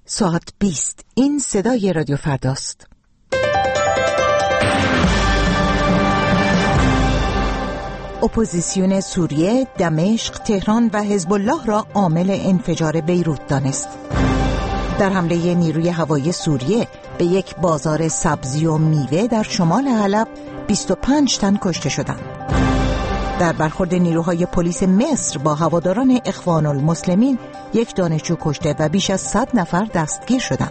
ساعت 20. این صدای رادیو فرداست. اپوزیسیون سوریه، دمشق، تهران و حزب الله را عامل انفجار بیروت دانست. در حمله نیروی هوایی سوریه به یک بازار سبزی و میوه در شمال حلب 25 تن کشته شدند. در برخورد نیروهای پلیس مصر با هواداران اخوان المسلمین یک دانشجو کشته و بیش از 100 نفر دستگیر شدند.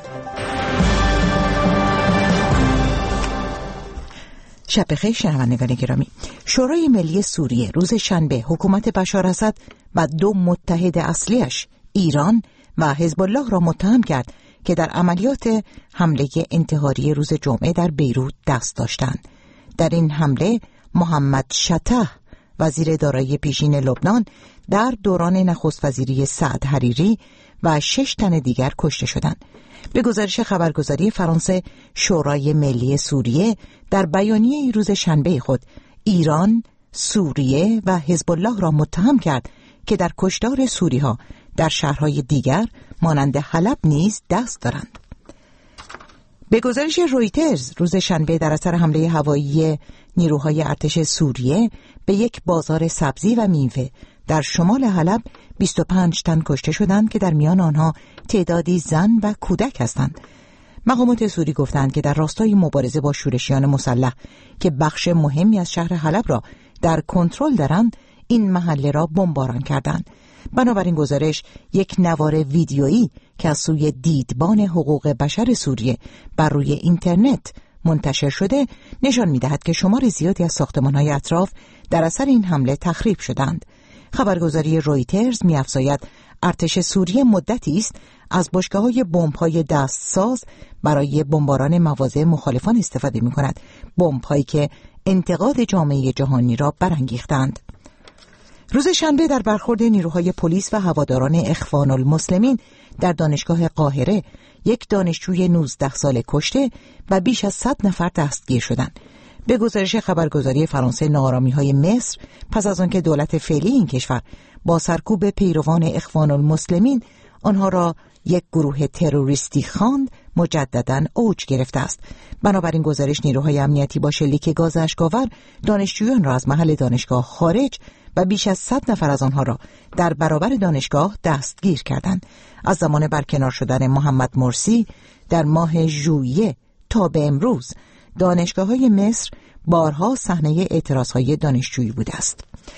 شب بخیر شنوندگان گرامی. شورای ملی سوریه روز شنبه حکومت بشار اسد و دو متحد اصلیش ایران و حزب الله را متهم کرد که در عملیات حمله انتحاری روز جمعه در بیروت دست داشتند. در این حمله محمد شطح وزیر دارایی پیشین لبنان در دوران نخست وزیری سعد حریری و 6 تن دیگر کشته شدند. به گزارش خبرگزاری فرانسه، شورای ملی سوریه در بیانیه روز شنبه خود ایران، سوریه و حزب الله را متهم کرد که در کشتار سوری‌ها در شهرهای دیگر مانند حلب نیز دست دارند. به گزارش رویترز روز شنبه در اثر حمله هوایی نیروهای ارتش سوریه به یک بازار سبزی و میوه در شمال حلب 25 تن کشته شدند که در میان آنها تعدادی زن و کودک هستند. مقامات سوری گفتند که در راستای مبارزه با شورشیان مسلح که بخش مهمی از شهر حلب را در کنترل دارند، این محله را بمباران کردند. بنابراین گزارش یک نوار ویدیویی که از سوی دیدبان حقوق بشر سوریه بر روی اینترنت منتشر شده نشان می‌دهد که شمار زیادی از ساختمان‌های اطراف در اثر این حمله تخریب شدند. خبرگزاری رویترز می‌افزاید ارتش سوریه مدتی است از بشکه‌های بمب‌های دستساز برای بمباران مواضع مخالفان استفاده می‌کند، بمب‌هایی که انتقاد جامعه جهانی را برانگیختند. روز شنبه در برخورد نیروهای پلیس و هواداران اخوان المسلمین در دانشگاه قاهره یک دانشجوی 19 ساله کشته و بیش از 100 نفر دستگیر شدند. به گزارش خبرگزاری فرانسه، ناآرامی‌های مصر پس از آنکه دولت فعلی این کشور با سرکوب پیروان اخوان المسلمین آنها را یک گروه تروریستی خواند، مجدداً اوج گرفته است. بنابراین گزارش نیروهای امنیتی با شلیک گاز اشک‌آور دانشجویان را از محل دانشگاه خارج و بیش از 100 نفر از آنها را در برابر دانشگاه دستگیر کردند. از زمان برکنار شدن محمد مرسی در ماه ژوئیه تا به امروز دانشگاه‌های مصر بارها صحنه اعتراض‌های دانشجویی بوده است.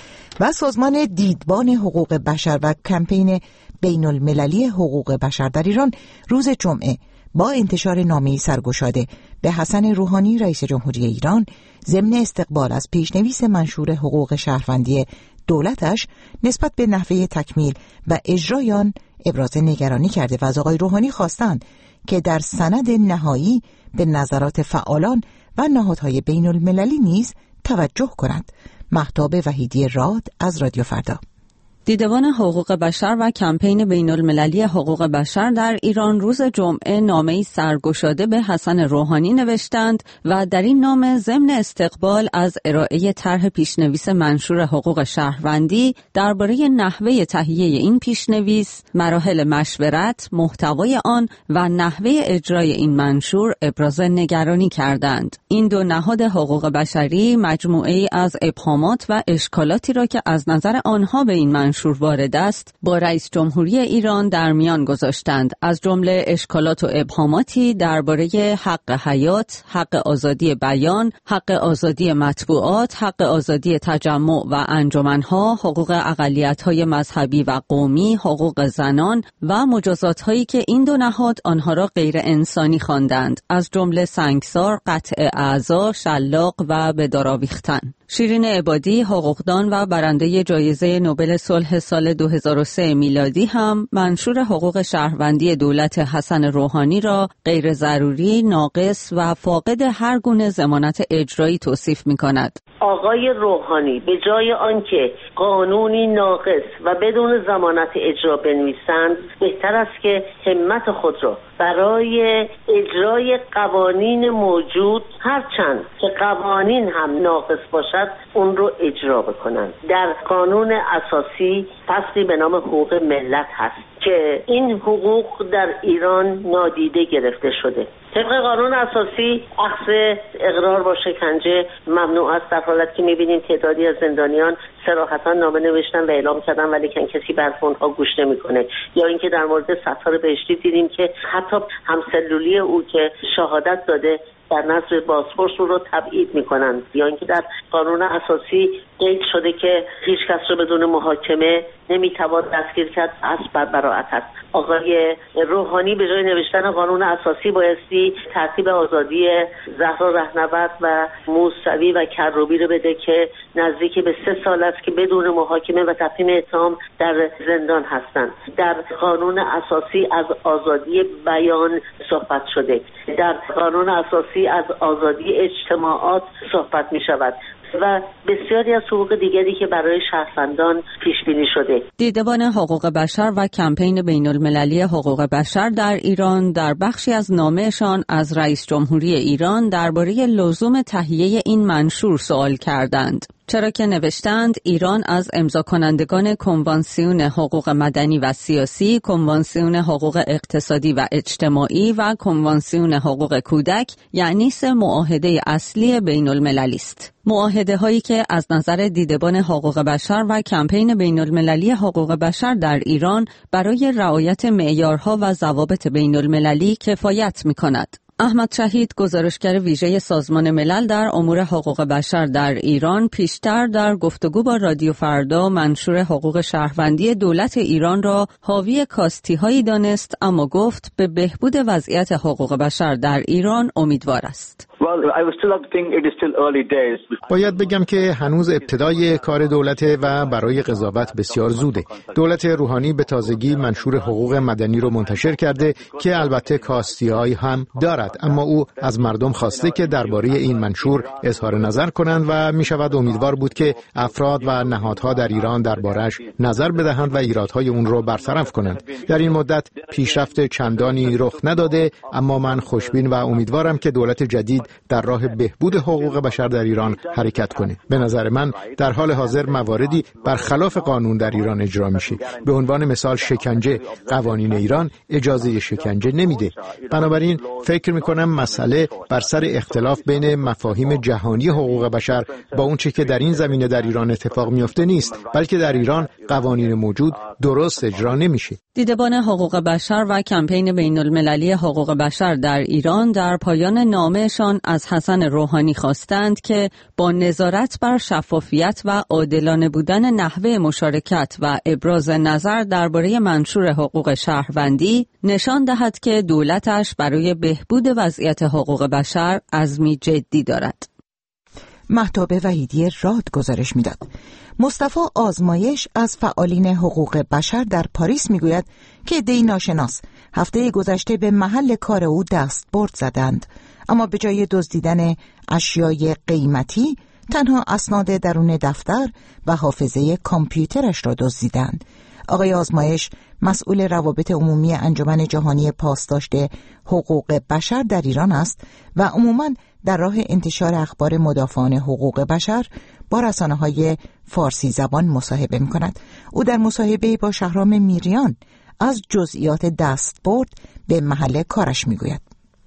و سازمان دیدبان حقوق بشر و کمپین بین المللی حقوق بشر در ایران روز جمعه با انتشار نامه‌ای سرگشاده به حسن روحانی رئیس جمهوری ایران ضمن استقبال از پیشنویس منشور حقوق شهروندی دولتش نسبت به نحوه تکمیل و اجرای آن ابراز نگرانی کرده و از آقای روحانی خواستند که در سند نهایی به نظرات فعالان و نهادهای بین المللی نیز توجه کنند. مهتاب وحیدی راد از رادیو فردا. دیدبان حقوق بشر و کمپین بین المللی حقوق بشر در ایران روز جمعه نامه‌ای سرگشاده به حسن روحانی نوشتند و در این نامه ضمن استقبال از ارائه طرح پیشنویس منشور حقوق شهروندی درباره نحوه تهیه این پیشنویس، مراحل مشورت، محتوای آن و نحوه اجرای این منشور ابراز نگرانی کردند. این دو نهاد حقوق بشری مجموعه‌ای از ابهامات و اشکالاتی را که از نظر آنها به این منشور وارد است با رئیس جمهوری ایران در میان گذاشتند، از جمله اشکالات و ابهاماتی درباره حق حیات، حق آزادی بیان، حق آزادی مطبوعات، حق آزادی تجمع و انجمنها، حقوق اقلیت‌های مذهبی و قومی، حقوق زنان و مجازات‌هایی که این دو نهاد آنها را غیر انسانی خواندند، از جمله سنگسار، قطع اعضا، شلاق و به دار آویختن. شیرین عبادی، حقوقدان و برنده جایزه نوبل صلح سال 2003 میلادی هم منشور حقوق شهروندی دولت حسن روحانی را غیر ضروری، ناقص و فاقد هر گونه ضمانت اجرایی توصیف می‌کند. آقای روحانی به جای آنکه قانونی ناقص و بدون ضمانت اجرا بنویسند، بهتر است که همت خود را برای اجرای قوانین موجود، هرچند که قوانین هم ناقص باشد، اون رو اجرا بکنند. در قانون اساسی فصلی به نام حقوق ملت هست که این حقوق در ایران نادیده گرفته شده. طبق قانون اساسی اخذ اقرار با شکنجه ممنوع است، در حالت که می‌بینیم تعدادی از زندانیان صراحتاً نامه نوشتن و اعلام کردن ولی کسی به حرف اونها گوش نمی‌کنه. یا اینکه در مورد ستار بهشتی دیدیم که حتی همسلولی او که شهادت داده در نظر بازپرس رو تبعید میکنند. یا اینکه در قانون اساسی قید شده که هیچ کس رو بدون محاکمه نمیتوان دستگیر کرد، اساس بر براءت است. آقای روحانی به جای نوشتن قانون اساسی بایستی ترتیب آزادی زهرا رهنورد و موسوی و کروبی رو بده که نزدیک به 3 سال است که بدون محاکمه و تقدیم اتهام در زندان هستند. در قانون اساسی از آزادی بیان صحبت شده، در قانون اساسی از آزادی اجتماعات صحبت می شود و بسیاری از حقوق دیگری که برای شهروندان پیش بینی شده. دیدبان حقوق بشر و کمپین بین المللی حقوق بشر در ایران در بخشی از نامه‌شان از رئیس جمهوری ایران درباره لزوم تهیه این منشور سوال کردند. چرا که نوشتند ایران از امضا کنندگان کنوانسیون حقوق مدنی و سیاسی، کنوانسیون حقوق اقتصادی و اجتماعی و کنوانسیون حقوق کودک، یعنی 3 معاهده اصلی بین المللی است. معاهده هایی که از نظر دیدبان حقوق بشر و کمپین بین المللی حقوق بشر در ایران برای رعایت معیارها و ضوابط بین المللی کفایت می کند. احمد شهید، گزارشگر ویژه سازمان ملل در امور حقوق بشر در ایران، پیشتر در گفتگو با رادیو فردا منشور حقوق شهروندی دولت ایران را حاوی کاستی‌هایی دانست، اما گفت به بهبود وضعیت حقوق بشر در ایران امیدوار است. باید بگم که هنوز ابتدای کار دولته و برای قضاوت بسیار زوده. دولت روحانی به تازگی منشور حقوق مدنی رو منتشر کرده که البته کاستی‌هایی هم دارد، اما او از مردم خواسته که درباره این منشور اظهار نظر کنند و می شود امیدوار بود که افراد و نهادها در ایران دربارش نظر بدهند و ایرادهای اون رو برطرف کنند. در این مدت پیشرفت چندانی رخ نداده، اما من خوشبین و امیدوارم که دولت جدید در راه بهبود حقوق بشر در ایران حرکت کنه. به نظر من در حال حاضر مواردی برخلاف قانون در ایران اجرا میشه. به عنوان مثال شکنجه، قوانین ایران اجازه شکنجه نمیده. بنابراین فکر میکنم مسئله بر سر اختلاف بین مفاهیم جهانی حقوق بشر با اون چه که در این زمینه در ایران اتفاق میفته نیست، بلکه در ایران قوانین موجود درست اجرا نمیشه. دیدبان حقوق بشر و کمپین بین المللی حقوق بشر در ایران در پایان نامه‌شان از حسن روحانی خواستند که با نظارت بر شفافیت و عادلانه بودن نحوه مشارکت و ابراز نظر درباره منشور حقوق شهروندی نشان دهد که دولتش برای بهبود وضعیت حقوق بشر عزمی جدی دارد. مهتاب وحیدی راد گزارش میداد. مصطفی آزمایش از فعالین حقوق بشر در پاریس میگوید که عده‌ای ناشناس هفته گذشته به محل کار او دستبرد زدند، اما به جای دزدیدن اشیای قیمتی تنها اسناد درون دفتر و حافظه کامپیوترش را دزدیدند. آقای آزمایش مسئول روابط عمومی انجمن جهانی پاسداشت حقوق بشر در ایران است و عموماً در راه انتشار اخبار مدافعان حقوق بشر با رسانه‌های فارسی زبان مصاحبه می‌کند. او در مصاحبه با شهرام میریان از جزئیات دستبرد به محل کارش می‌گوید.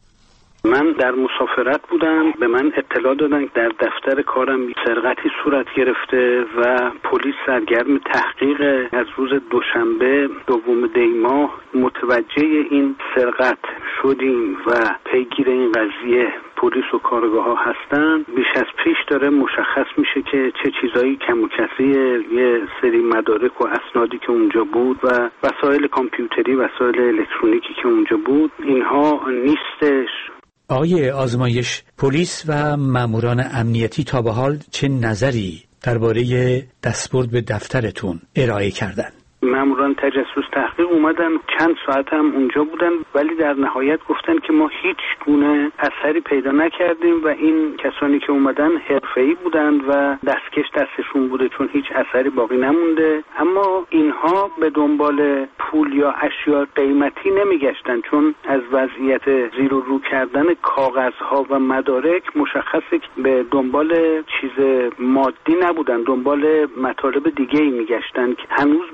من در مسافرت بودم، به من اطلاع دادن که در دفتر کارم سرقتی صورت گرفته و پلیس سرگرم تحقیق. از روز دوشنبه 2 دی ماه متوجه این سرقت شدیم و پیگیر این قضیه پلیس و کارگاه ها هستن. بیش از پیش داره مشخص میشه که چه چیزایی کم و کسیه. یه سری مدارک و اسنادی که اونجا بود و وسایل کامپیوتری، وسایل الکترونیکی که اونجا بود، اینها نیستش. آقای آزمایش، پلیس و ماموران امنیتی تا به حال چه نظری درباره دستبرد به دفترتون ارائه کردن؟ ماموران تجسس تحقیق اومدن، چند ساعت هم اونجا بودن، ولی در نهایت گفتن که ما هیچ گونه اثری پیدا نکردیم و این کسانی که اومدن حرفه‌ای بودن و دستکش دستشون بوده، چون هیچ اثری باقی نمونده. اما اینها به دنبال پول یا اشیاء قیمتی نمیگشتن، چون از وضعیت زیر و رو کردن کاغذها و مدارک مشخصه که به دنبال چیز مادی نبودن، دنبال مطالب دیگه‌ای میگشتن که هنوز برای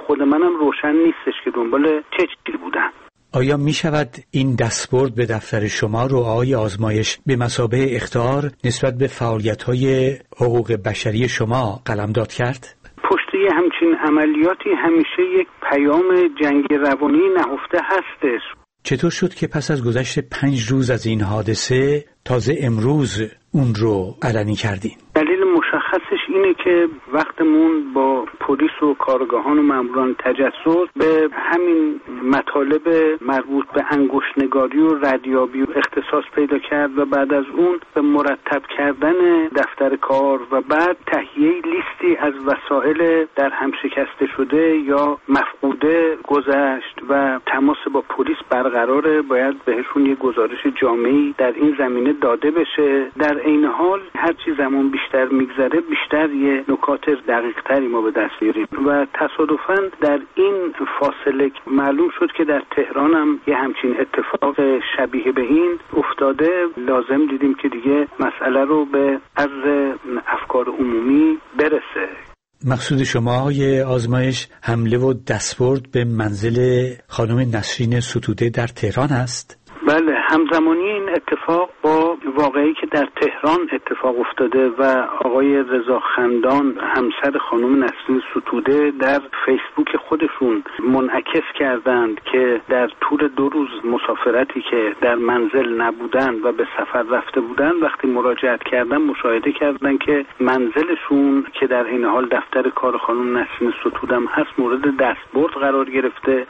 خود منم روشن نیستش که دنبال چه چیزی بودن. آیا می شود این دستبرد به دفتر شما رو آقای آزمایش به مثابه اخطار نسبت به فعالیت‌های حقوق بشری شما قلمداد کرد؟ پشت یه همچین عملیاتی همیشه یک پیام جنگ روانی نهفته هستش. چطور شد که پس از گذشت 5 روز از این حادثه تازه امروز اون رو علنی کردین؟ دلیل مشخصش اینه که وقتمون با پلیس و کارگاهان و ماموران تجسس به همین مطالب مربوط به انگشت‌نگاری و ردیابی و اختصاص پیدا کرد و بعد از اون به مرتب کردن دفتر کار و بعد تهیه لیستی از وسایل در هم شکسته شده یا مفقوده گذشت و تماس با پلیس برقراره، باید بهشون یه گزارش جامعی در این زمینه داده بشه. در عین حال هرچی زمان بیشتر میگذره بیشتر یه نکات دقیق تری ما به دست میاریم و تصادفاً در این فاصله معلوم شد که در تهران هم یه همچین اتفاق شبیه به این افتاده. لازم دیدیم که دیگه مسئله رو به عرض افکار عمومی برسه. مقصود شما آقای آزمایش حمله و دستبرد به منزل خانم نسرین ستوده در تهران است؟ بله، همزمانی این اتفاق با واقعی که در تهران اتفاق افتاده و آقای رضا خندان همسر خانم نسرین ستوده در فیسبوک خودشون منعکس کردند که در طول 2 روز مسافرتی که در منزل نبودن و به سفر رفته بودن وقتی مراجعت کردن مشاهده کردن که منزلشون که در این حال دفتر کار خانم نسرین ستوده هم هست مورد دستبرد قرار گرفته.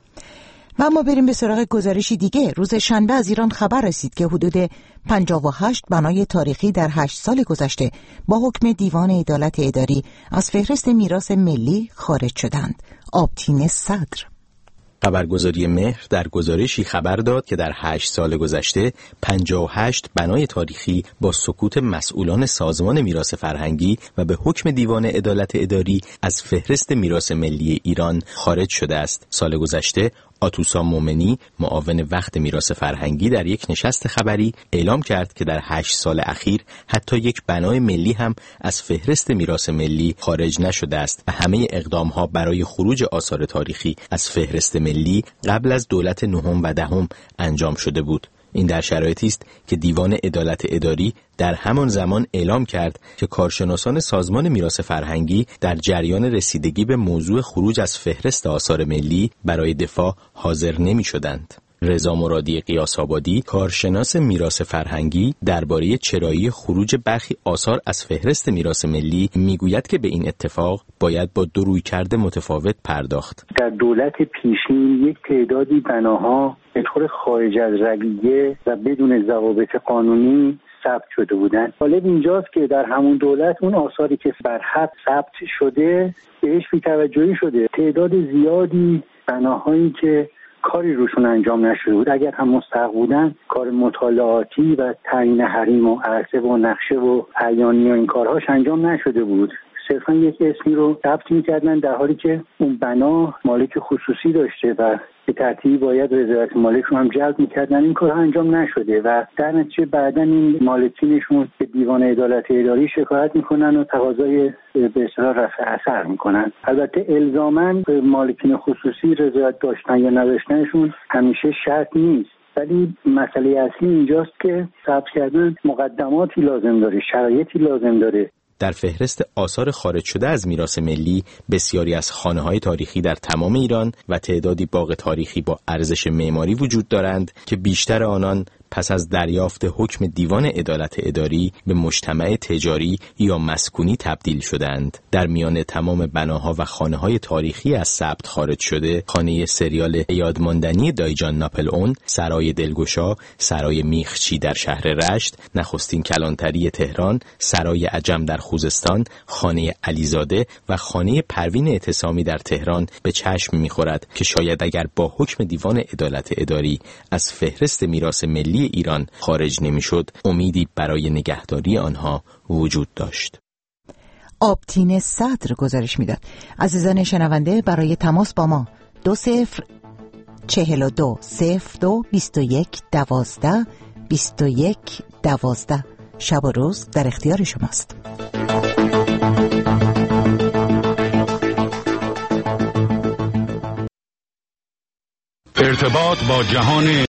و اما بریم به سراغ گزارشی دیگه. روز شنبه از ایران خبر رسید که حدود 58 بنای تاریخی در 8 سال گذشته با حکم دیوان عدالت اداری از فهرست میراث ملی خارج شدند. آبتین صدر خبرگزاری مهر در گزارشی خبر داد که در 8 سال گذشته 58 بنای تاریخی با سکوت مسئولان سازمان میراث فرهنگی و به حکم دیوان عدالت اداری از فهرست میراث ملی ایران خارج شده است. سال گذشته آتوسا مومنی معاون وقت میراث فرهنگی در یک نشست خبری اعلام کرد که در 8 سال اخیر حتی یک بنای ملی هم از فهرست میراث ملی خارج نشده است و همه اقدام‌ها برای خروج آثار تاریخی از فهرست ملی قبل از دولت نهم و دهم انجام شده بود. این در شرایطی است که دیوان عدالت اداری در همان زمان اعلام کرد که کارشناسان سازمان میراث فرهنگی در جریان رسیدگی به موضوع خروج از فهرست آثار ملی برای دفاع حاضر نمی شدند. رضا مرادی قیاس‌آبادی کارشناس میراث فرهنگی درباره چرایی خروج برخی آثار از فهرست میراث ملی میگوید که به این اتفاق باید با 2 رویکرد متفاوت پرداخت. در دولت پیشین یک تعدادی بناها به طور خارج از رویه و بدون ضوابط قانونی ثبت شده بودند. جالب اینجاست که در همون دولت اون آثاری که بر حد ثبت شده بهش بی‌توجهی شده. تعداد زیادی بناهایی که کاری روشون انجام نشده بود، اگر هم مستحق بودن کار مطالعاتی و تعیین حریم و عرصه و نقشه و عیانی و این کارهاش انجام نشده بود. صرفا یک اسمی رو ثبت می‌کردن در حالی که اون بنا مالک خصوصی داشته و به ترتیبی باید رضایت مالک رو هم جلب می‌کردن. این کارها انجام نشده و در نتیجه بعداً این مالکینشون به دیوان عدالت اداری شکایت می‌کنن و تقاضای به اصطلاح رفع اثر می‌کنن. البته الزاماً مالکین خصوصی رضایت داشتن یا نداشتنشون همیشه شرط نیست، ولی مسئله اصلی اینجاست که ثبت کردن مقدماتی لازم داره، شرایطی لازم داره. در فهرست آثار خارج شده از میراث ملی بسیاری از خانه‌های تاریخی در تمام ایران و تعدادی باغ تاریخی با ارزش معماری وجود دارند که بیشتر آنان پس از دریافت حکم دیوان عدالت اداری به مجتمع تجاری یا مسکونی تبدیل شدند. در میان تمام بناها و خانه‌های تاریخی از ثبت خارج شده، خانه سریال یادماندنی دایجان ناپلئون، سرای دلگشا، سرای میخچی در شهر رشت، نخستین کلانتری تهران، سرای عجم در خوزستان، خانه علیزاده و خانه پروین اعتصامی در تهران به چشم می‌خورد که شاید اگر با حکم دیوان عدالت اداری از فهرست میراث ملی ایران خارج نمی‌شد، امیدی برای نگهداری آنها وجود داشت. آبتین صدر گزارش میداد. عزیزان شنونده، برای تماس با ما 2042022112 شب و روز در اختیار شماست. ارتباط با جهان